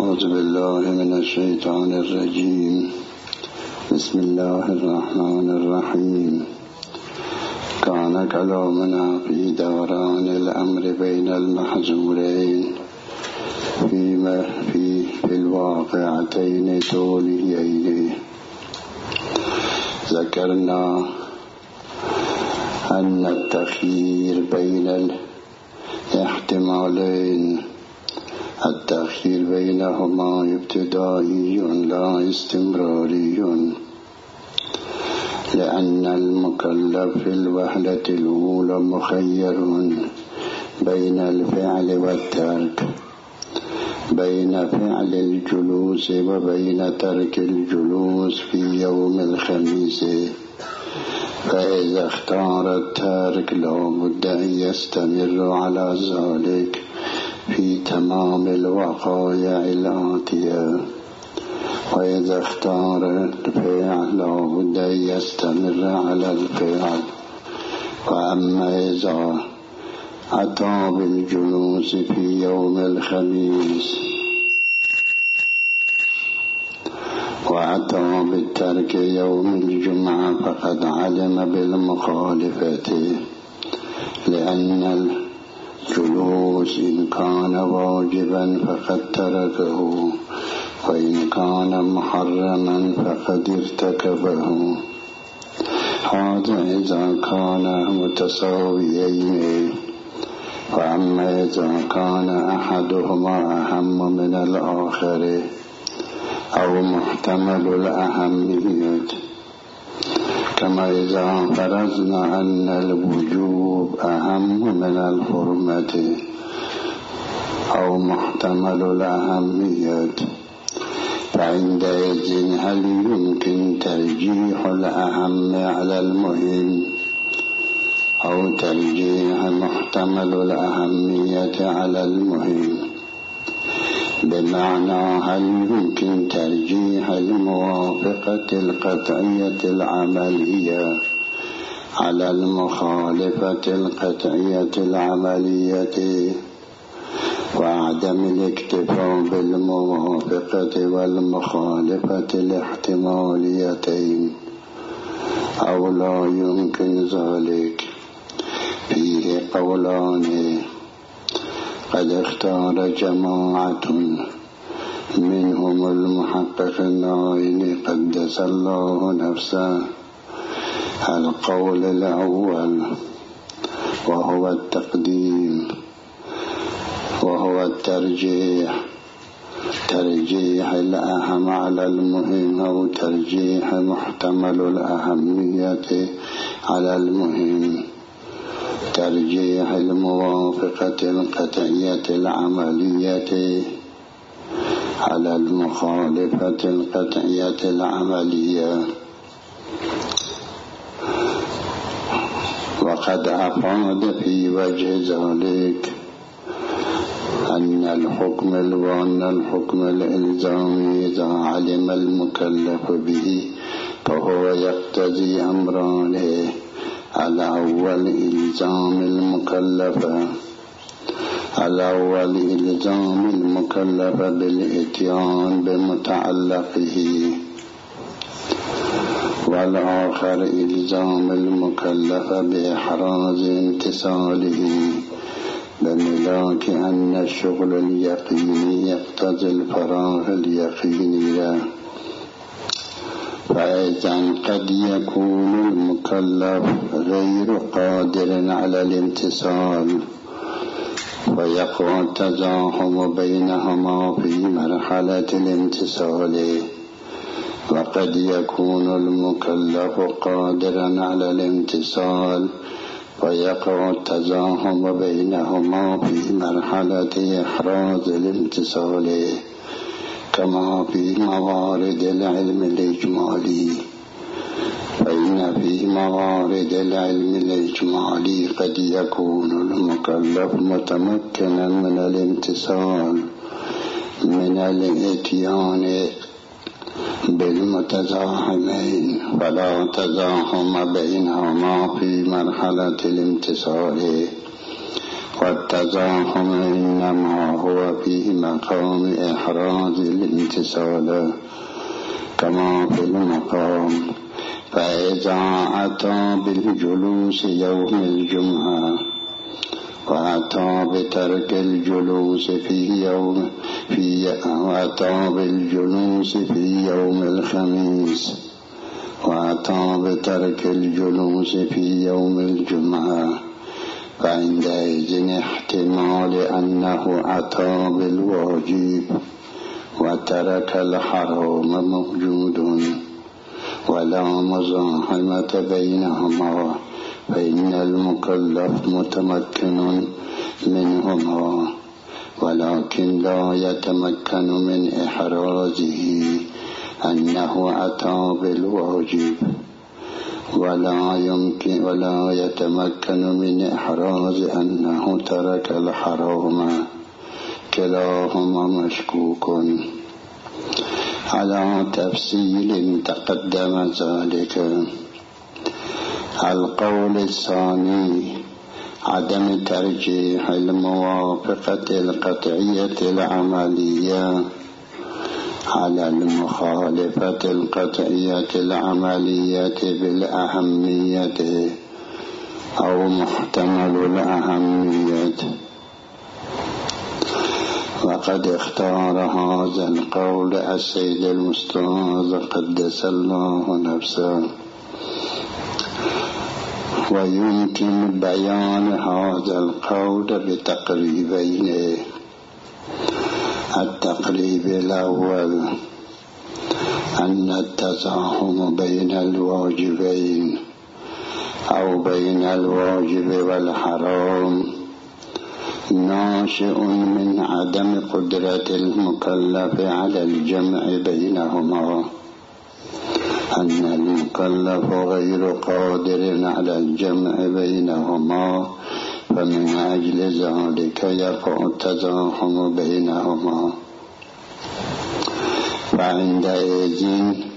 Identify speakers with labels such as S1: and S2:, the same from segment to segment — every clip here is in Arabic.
S1: أعوذ بالله من الشيطان الرجيم. بسم الله الرحمن الرحيم. كان كلامنا في دوران الأمر بين المحظورين في الواقعتين توليين. ذكرنا أن التخيير بين الاحتمالين التأخير بينهما ابتدائي لا استمراري، لأن المكلف في الوهلة الأولى مخير بين الفعل والترك، بين فعل الجلوس وبين ترك الجلوس في يوم الخميس، فإذا اختار التارك لا بد أن يستمر على ذلك في تمام الوقائع الآتية، وإذا اختار الفعل لا بد أن يستمر على الفعل. وأما إذا أتى بالجلوس في يوم الخميس وأتى بالترك يوم الجمعة فقد علم بالمخالفة، لأن الجلوس إن كان واجبا فقد تركه، وإن كان محرما فقد ارتكبه. هذا إذا كان متساويين. وأما إذا كان أحدهما أهم من الآخر أو محتمل الأهمية، كما إذا فرضنا أن الوجوب أهم من الحرمة أو محتمل الأهمية، فعندئذ هل يمكن ترجيح الأهم على المهم أو ترجيح محتمل الأهمية على المهم؟ بمعنى هل يمكن ترجيح الموافقة القطعية العملية على المخالفة القطعية العملية، وعدم الاكتفاء بالموافقة والمخالفة الاحتماليتين، أو لا يمكن ذلك؟ فيه قولان. قد اختار جماعة منهم المحقق النائل قدس الله نفسه القول الأول، وهو التقديم، وهو ترجيح الأهم على المهم، أو ترجيح محتمل الأهمية على المهم، ترجيح الموافقة القطعية العملية على المخالفة القطعية العملية. وقد أفاد في وجه ذلك أن الحكم الإلزامي إذا علم المكلف به فهو يقتضي أمران: الأول إلزام المكلف بالإتيان بمتعلقه، والآخر إلزام المكلف بإحراز امتثاله، بملاك أن الشغل اليقيني يقتضي الفراغ اليقيني. فإذا قد يكون المكلف غير قادر على الامتثال ويقع التزاحم بينهما في مرحلة الامتثال، وقد يكون المكلف قادرا على الامتثال ويقع التزاحم بينهما في مرحلة إحراز الامتثال، كما في موارد العلم الإجمالي. فإن في موارد العلم الإجمالي قد يكون المكلف متمكنا من الامتثال من الإتيان بالمتزاحمين، فلا تزاحم بينهما في مرحلة الامتثال، والتزاحم إنما هو في مقام إحراز الامتثال كما في المقام. فإذا أتى بالجلوس يوم الجمعة وأتى بترك الجلوس وأتى بالجلوس في يوم الخميس وأتى بترك الجلوس في يوم الجمعة، فعندئذ احتمال أنه أتى بالواجب وترك الحرام موجود، ولا مزاحمة بينهما، فإن المكلف متمكن منهما، ولكن لا يتمكن من إحرازه أنه أتى بالواجب، ولا يتمكن من إحراز أنه ترك الحرام. كلاهما مشكوك. على تفصيل تقدم ذلك. القول الثاني عدم ترجيح الموافقة القطعية العملية على المخالفة القطعية العملية بالأهمية أو محتمل الأهمية. وقد اختار هذا القول السيد المستاذ قدس الله نفسه. ويمكن بيان هذا القول بتقريبين. التقريب الأول أن التزاحم بين الواجبين أو بين الواجب والحرام ناشئ من عدم قدرة المكلف على الجمع بينهما، أن المكلف غير قادر على الجمع بينهما، فمن أجل ذلك يقع التزاحم بينهما. فعندئذ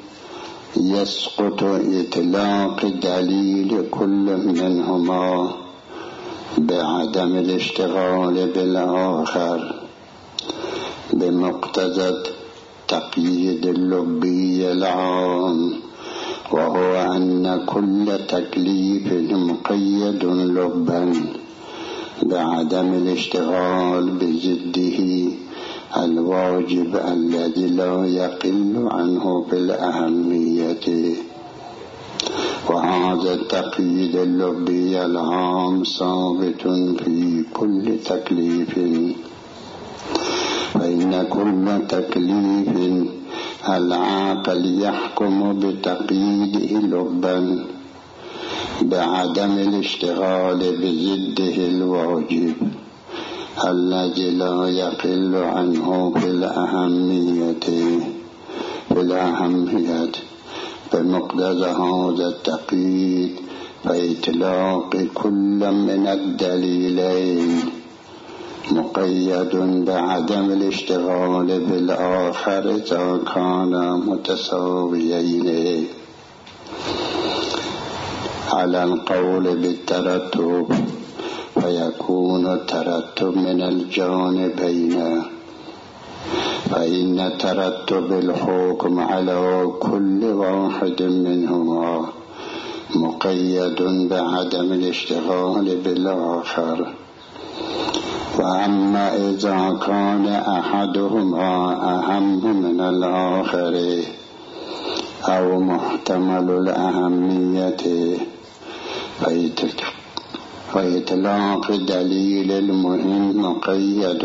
S1: يسقط إطلاق دليل كل منهما بعدم الاشتغال بالآخر بمقتضى التقييد اللبي العام، وهو أن كل تكليف مقيد لبا بعدم الاشتغال بضده الواجب الذي لا يقل عنه بالأهمية. وهذا التقييد اللبي العام ثابت في كل تكليف، فإن كل تكليف العاقل يحكم بتقييده لبا بعدم الاشتغال بضده الواجب الذي لا يقل عنه في الأهمية بمقتضى هذا التقييد. فإطلاق كل من الدليلين مقيد بعدم الاشتغال بالآخر إذا كانا متساويين. على القول بالترتب فيكون الترتب من الجانبين، فإن ترتب الحكم على كل واحد منهما مقيد بعدم الاشتغال بالآخر. وأما إذا كان أحدهما أهم من الآخر أو محتمل الأهمية، فإطلاق دليل المهم مقيد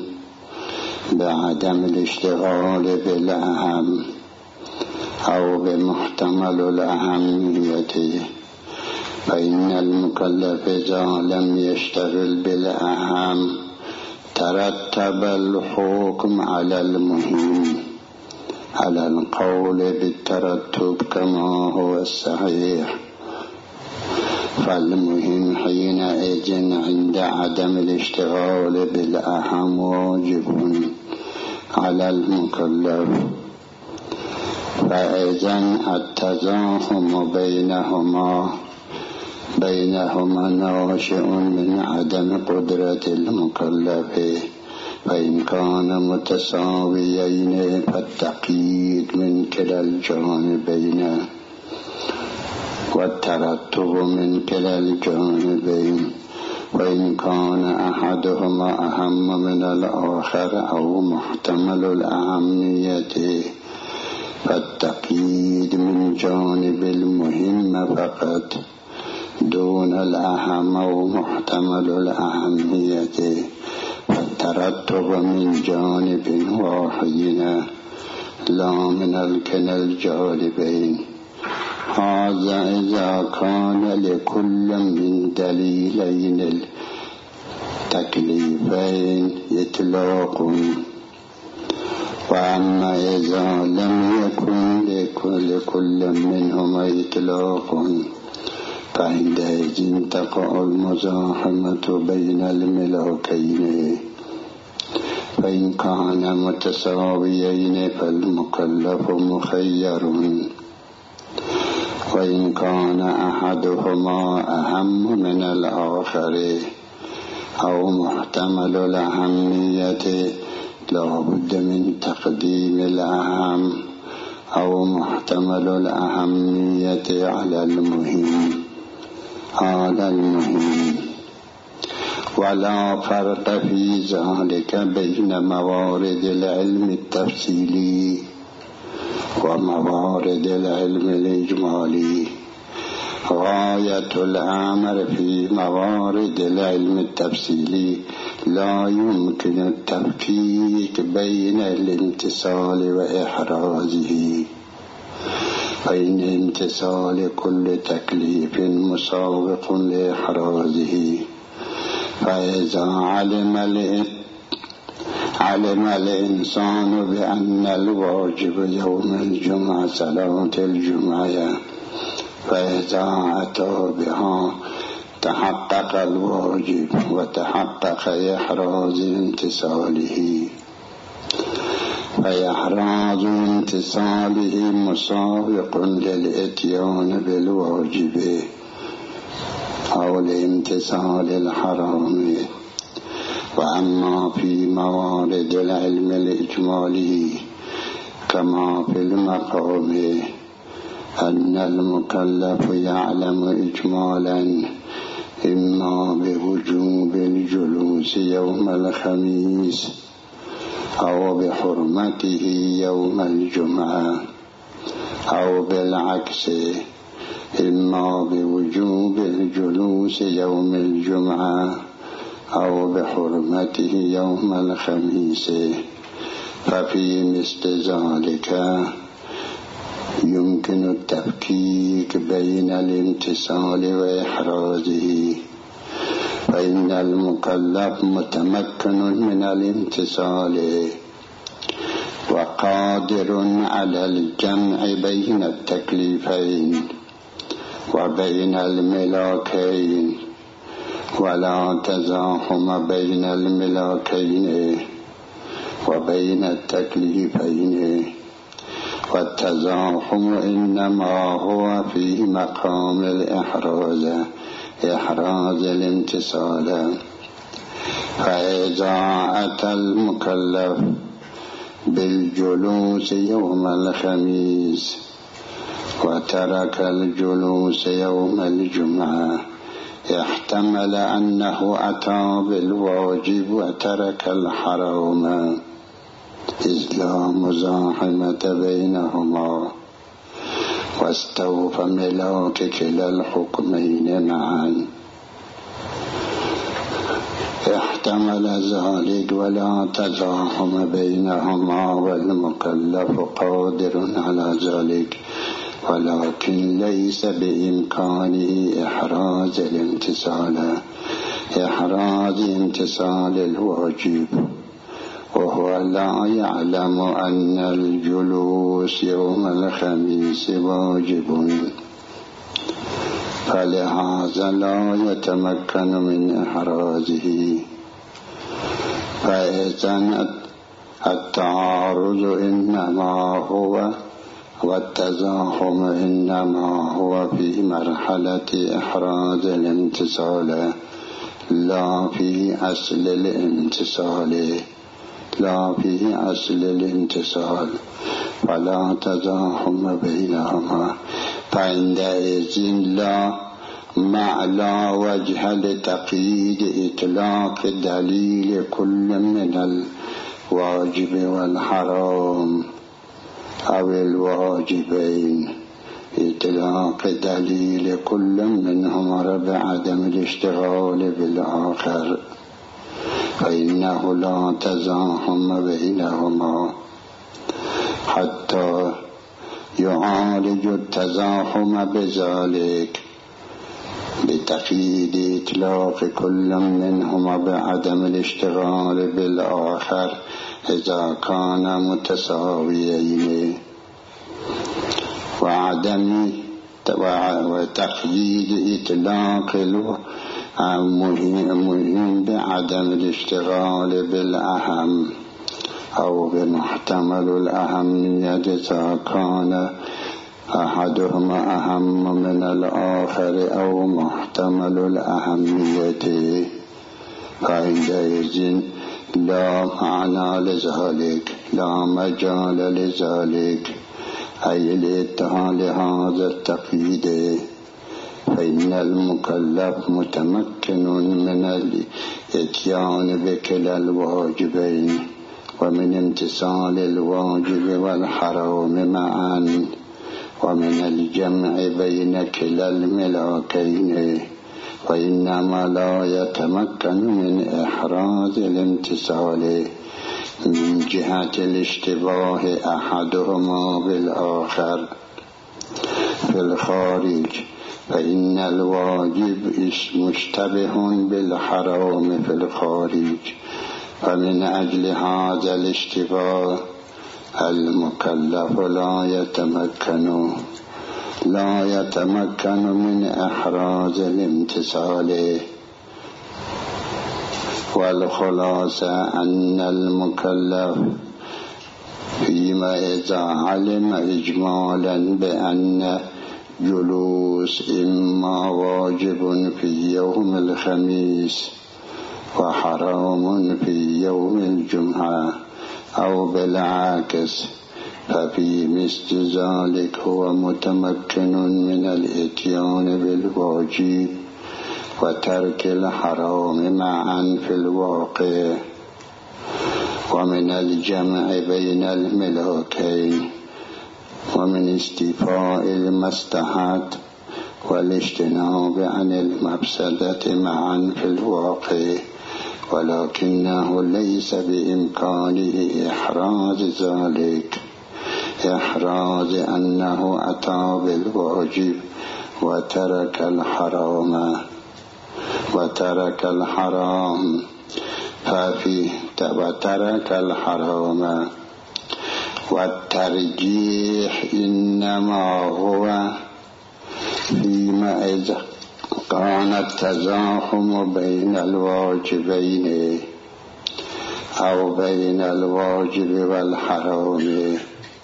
S1: بعدم الاشتغال بالأهم أو بمحتمل الأهمية، فإن المكلف إذا لم يشتغل بالأهم ترتب الحكم على المهم على القول بالترتب كما هو الصحيح. فالمهم حينئذ عند عدم الاشتغال بالأهم واجب على المكلف. فإذن التزاحم بينهما بينهما ناشئ من عدم قدرة المكلف، فإن كان متساويين فالتقييد من كلا الجانبين والترتب من كلا الجانبين، وإن كان أحدهما أهم من الآخر أو محتمل الأهمية فالتقييد من جانب المهم فقط دون الأهم أو محتمل الأهمية، فالترتب من جانب واحد لا من كلا الجانبين. هذا إذا كان لكل من دليلين التكليفين إطلاق، وأما إذا لم يكن لكل منهما إطلاق فعندئذ تقع المزاحمة بين الملاكين، فإن كان متساويين فالمكلف مخير، وإن كان أحدهما أهم من الآخر أو محتمل الأهمية لا بد من تقديم الأهم أو محتمل الأهمية على المهم. هذا المهم، ولا فرق في ذلك بين موارد العلم التفصيلي وموارد العلم الإجمالي. غاية الأمر في موارد العلم التفصيلي لا يمكن التفكيك بين الامتثال وإحرازه، فإن امتثال كل تكليف مسابق لإحرازه، فإذا علم الإنسان بأن الواجب يوم الجمعة صلاة الجمعة، فإذا أتى بها تحقق الواجب وتحقق إحراز امتثاله، فإحراز امتثاله مسابق للإتيان بالواجب أو لامتثال الحرام. وأما في موارد العلم الإجمالي كما في المقام أن المكلف يعلم إجمالا إما بوجوب الجلوس يوم الخميس أو بحرمته يوم الجمعة، أو بالعكس إما بوجوب الجلوس يوم الجمعة أو بحرمته يوم الخميس، ففي مثل ذلك يمكن التفكيك بين الامتثال وإحرازه، فإن المكلف متمكن من الامتثال وقادر على الجمع بين التكليفين وبين الملاكين، ولا تزاحم بين الملاكين وبين التكليفين، والتزاحم إنما هو في مقام إحراز الامتثال. فإذا أتى المكلف بالجلوس يوم الخميس وترك الجلوس يوم الجمعة احتمل أنه أتى بالواجب وترك الحرام، إذ لا مزاحمة بينهما، واستوفى ملاك كلا الحكمين معا. احتمل ذلك ولا تزاحم بينهما، والمكلف قادر على ذلك، ولكن ليس بإمكانه إحراز امتثال الواجب، وهو لا يعلم أن الجلوس يوم الخميس واجب، فلهذا لا يتمكن من إحرازه. فإذن التعارض إنما هو والتزاحم إنما هو في مرحلة إحراز الامتصال لا في أصل الامتصال ولا تزاحم بينهما فعندئذ لا مع لا وجه لتقييد إطلاق دليل كل من الواجب والحرام أو الواجبين إطلاق دليل كل منهما بعدم الاشتغال بالآخر فإنه لا تزاحم بينهما حتى يعالج التزاحم بذلك بتقييد إطلاق كل منهما بعدم الاشتغال بالآخر إذا كان متساويين وتقييد إطلاق المهم بعدم الاشتغال بالأهم أو بمحتمل الأهمية إذا كان أحدهما أهم من الآخر أو محتمل الأهمية فعندئذ لا معنى لذلك لا مجال لذلك أي لإتهال هذا التقييد فإن المكلف متمكن من الإتيان بكلا الواجبين ومن امتثال الواجب والحرام معا ومن الجمع بين كلا الملاكين وإنما لا يتمكن من إحراز الامتثال من جهة الاشتباه أحدهما بالآخر في الخارج فإن الواجب مشتبه بالحرام في الخارج فمن أجل هذا الاشتباه المكلف لا يتمكن من إحراز الامتثال والخلاصة أن المكلف فيما إذا علم إجمالا بأن جلوس إما واجب في يوم الخميس وحرام في يوم الجمعة أو بالعكس ففي مثل ذلك هو متمكن من الإتيان بالواجب وترك الحرام معا في الواقع ومن الجمع بين الملاكين ومن استيفاء المصلحة والاجتناب عن المفسدة معا في الواقع ولكنه ليس بإمكانه إحراز ذلك إحراز أنه أتى بالواجب وترك الحرام والترجيح إنما هو فيما إذا كان التزاحم بين الواجبين أو بين الواجب والحرام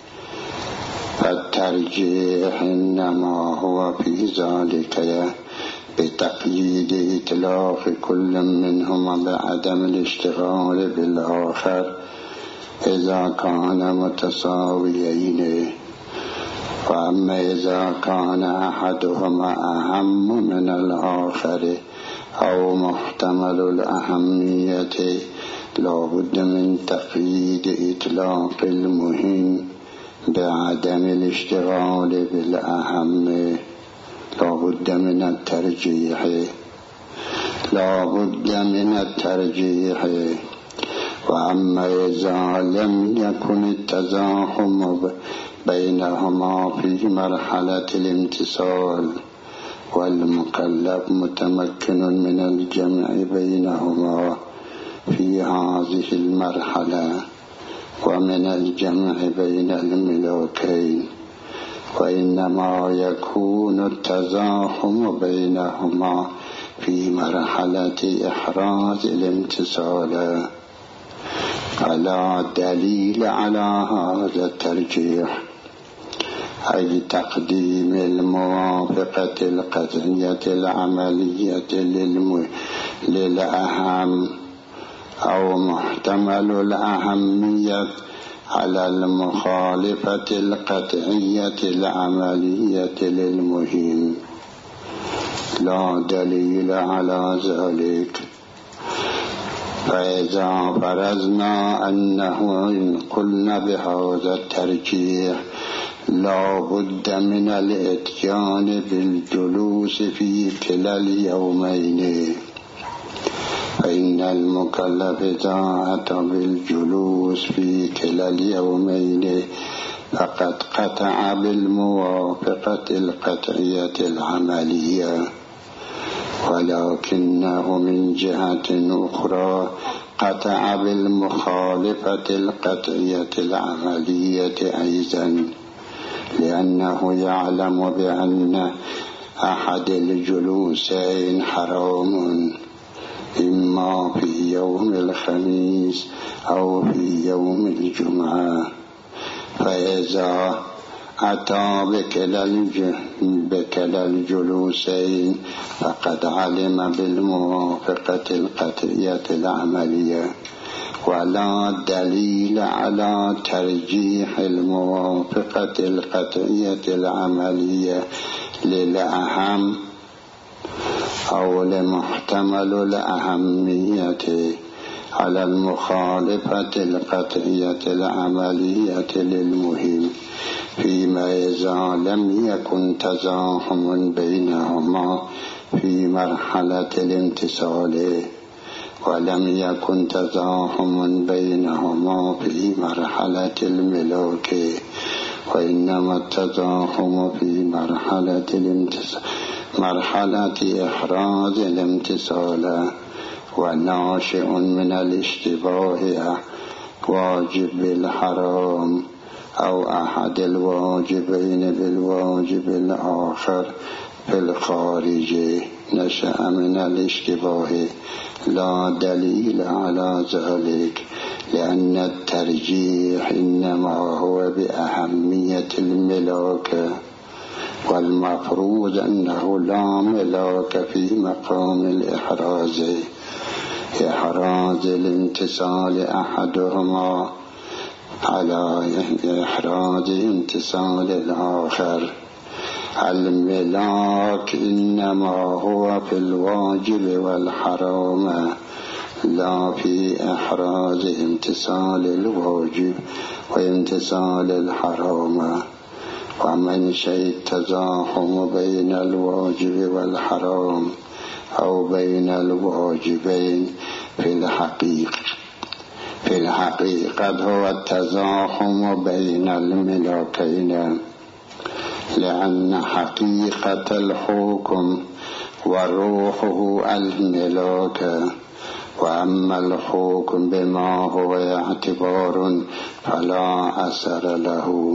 S1: فالترجيح إنما هو في ذلك بتقييد إطلاق كل منهما بعدم الاشتغال بالآخر إذا كان متساويين وأما إذا كان أحدهما أهم من الآخر أو محتمل الأهمية لا بد من تقييد إطلاق المهم بعدم الاشتغال بالأهم لا بد من الترجيح وأما إذا لم يكن التزاحم بينهما في مرحلة الامتصال والمكلف متمكن من الجمع بينهما في هذه المرحلة ومن الجمع بين الملاكين وإنما يكون التزاحم بينهما في مرحلة إحراز الامتصال فلا دليل على هذا الترجيح أي تقديم الموافقة القطعية العملية للأهم أو محتمل الأهمية على المخالفة القطعية العملية للمهم، لا دليل على ذلك. فإذا فرضنا أنه إن قلنا بهذا الترجيح لا بد من الإتيان بالجلوس في كلا اليومين، فإن المكلف إذا أتى بالجلوس في كلا اليومين فقد قطع بالموافقة القطعية العملية، ولكنه من جهة أخرى قطع بالمخالفة القطعية العملية أيضا، لأنه يعلم بأن أحد الجلوسين حرام، إما في يوم الخميس أو في يوم الجمعة. فإذا أتى بكلا الجلوسين فقد علم بالموافقة القطعية العملية، ولا دليل على ترجيح الموافقة القطعية العملية للأهم أو لمحتمل الأهمية على المخالفة القطعية العملية للمهم، فيما إذا لم يكن تزاحم بينهما في مرحلة الامتثال، ولم يكن تزاحم بينهما في مرحلة الملاك، وإنما التزاحم في مرحلة إحراز الامتثال، وناشئ من الاشتباه واجب الحرام أو أحد الواجبين بالواجب الآخر في الخارج، نشأ من الاشتباه، لا دليل على ذلك، لأن الترجيح إنما هو بأهمية الملاك، والمفروض أنه لا ملاك في مقام الإحراز الامتثال أحدهما على إحراز امتثال الآخر. الملاك إنما هو في الواجب والحرام، لا في إحراز امتثال الواجب وامتثال الحرام. ومن شيء التزاحم بين الواجب والحرام أو بين الواجبين في الحقيقة هو التزاحم بين الملاكين، لأن حقيقة الحكم وروحه الملاك، وأما الحكم بما هو اعتبار فلا أثر له.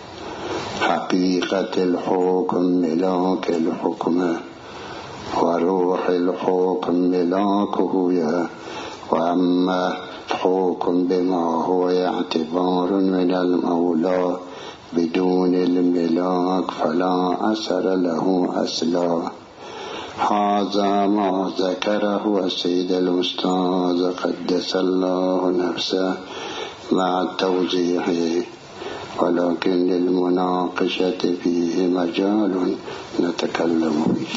S1: حقيقة الحكم ملاك الحكم، وروح الحكم ملاكه، وأما الحكم بما هو اعتبار من المولى بدون الملاك فلا أثر له أصلا. هذا ما ذكره السيد الأستاذ قدس الله نفسه مع التوضيح، ولكن للمناقشة فيه مجال نتكلم فيه.